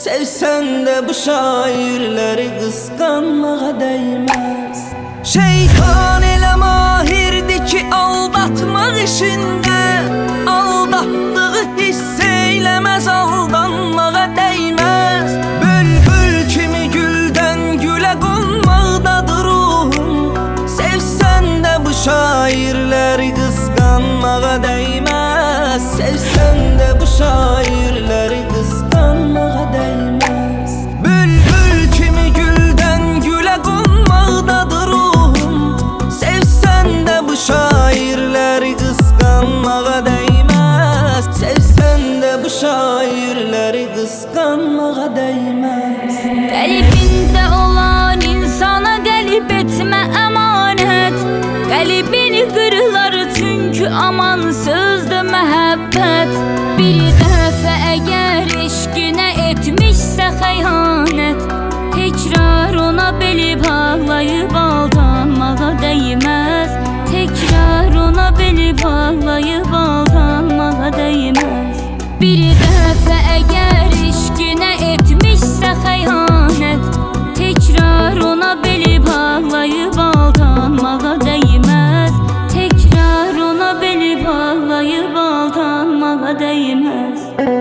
Sevsen de bu şairleri kıskanmağa değmez. Şeytan elə mahirdi ki aldatmaq işində, aldatdığı hiss eyləməz, aldanmağa değmez. Bülbül kimi güldən gülə qonmaqdadır ruhum. Sevsen de bu şairleri kıskanmağa değmez. Sevsen de bu şairleri kıskanmağa değmez. Bülbül kimi güldən gülə qonmaqdadır ruhum. Sevsen de bu şairleri kıskanmağa değmez. Sevsen de bu şairleri kıskanmağa değmez. Kalbinde olan insana qəlb etmə əmanət. Qəlbini qırılar çünkü amansızdır məhəbbət. Bir dəfə əgər eşqinə etmişsə xəyanət, təkrar ona beli bağlayıb aldanmağa değməz. Təkrar ona beli bağlayıb aldanmağa değməz. Bir dəfə əgər eşqinə etmişsə xəyanət, təkrar ona beli bağlayıb aldanmağa değməz. Təkrar ona beli bağlayıb aldanmağa değməz.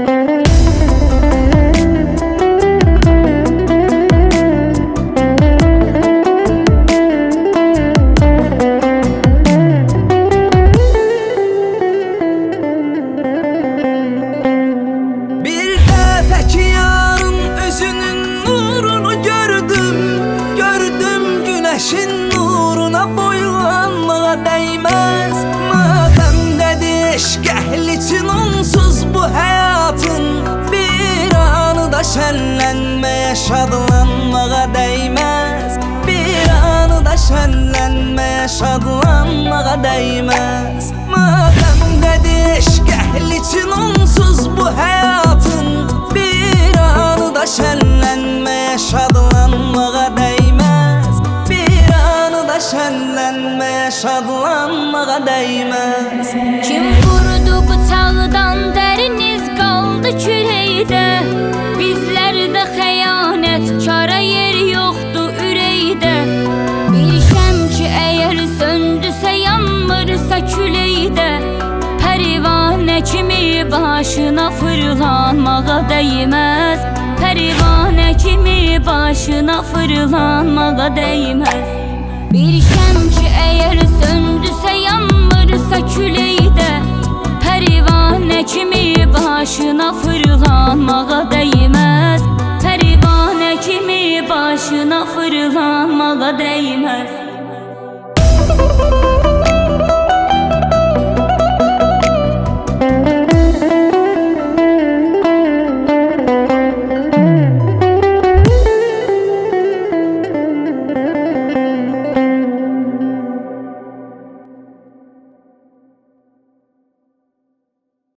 Bir dəfə ki yarın özünün nurunu gördüm, gördüm güneşin nuruna boylanmağa değmez. Mademdedir eşq əhli için onsuz bu hayatın, bir anı da şenlenmeye şadlanmağa değmez. Bir anı da şenlenmeye şadlanmağa değmez. Mademdedir eşq əhli için onsuz bu hayatın, bir anı da şenlenmeye şadlanmağa değmez. Bir anı da şenlenmeye şadlanmağa değmez. Kim vurdu bıçağdan dəriniz qaldı kürəkdə. Bizlərdə xəyanət kara yer yoxdur ürəkdə. Bir şəm ki əgər söndüsə yanmırsa küləkdə, pərivanə kimi başına fırlanmağa değməz. Pərivanə kimi başına fırlanmağa değməz. Bir şəm ki əgər söndüsə yanmırsa küləkdə, pərivanə kimi başına fırlanmağa değməz. Pərivanə kimi başına fırlanmağa değməz.